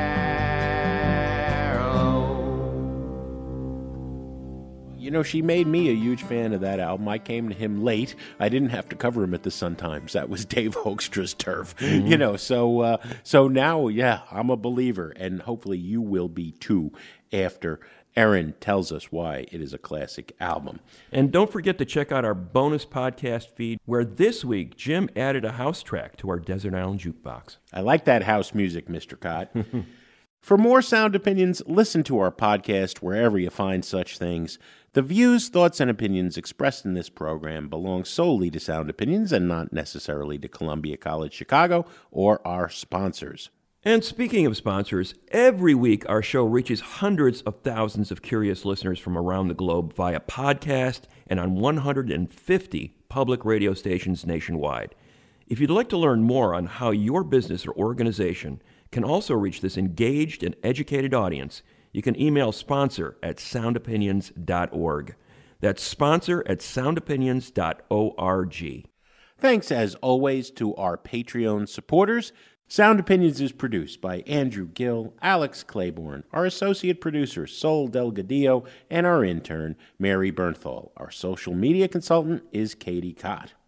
You know, she made me a huge fan of that album. I came to him late. I didn't have to cover him at the Sun-Times. That was Dave Hoekstra's turf. Mm-hmm. You know, so uh, so now, yeah, I'm a believer, and hopefully you will be too after Aaron tells us why it is a classic album. And don't forget to check out our bonus podcast feed, where this week Jim added a house track to our Desert Island Jukebox. I like that house music, Mister Cott. For more sound opinions, listen to our podcast wherever you find such things. The views, thoughts, and opinions expressed in this program belong solely to Sound Opinions and not necessarily to Columbia College Chicago or our sponsors. And speaking of sponsors, every week our show reaches hundreds of thousands of curious listeners from around the globe via podcast and on one hundred fifty public radio stations nationwide. If you'd like to learn more on how your business or organization can also reach this engaged and educated audience, you can email sponsor at sound opinions dot org. That's sponsor at sound opinions dot org. Thanks, as always, to our Patreon supporters. Sound Opinions is produced by Andrew Gill, Alex Claiborne, our associate producer, Sol Delgadillo, and our intern, Mary Bernthal. Our social media consultant is Katie Cott.